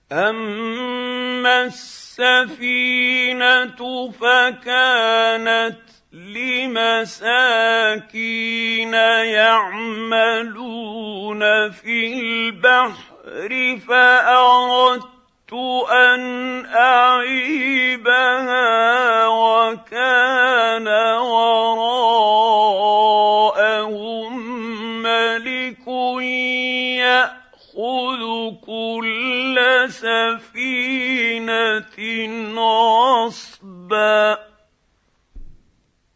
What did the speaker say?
أما السفينة فكانت لمساكين يعملون في البحر فأردت أن أعيبها وكان وراءهم ملك يأخذ كل سفينة غصبا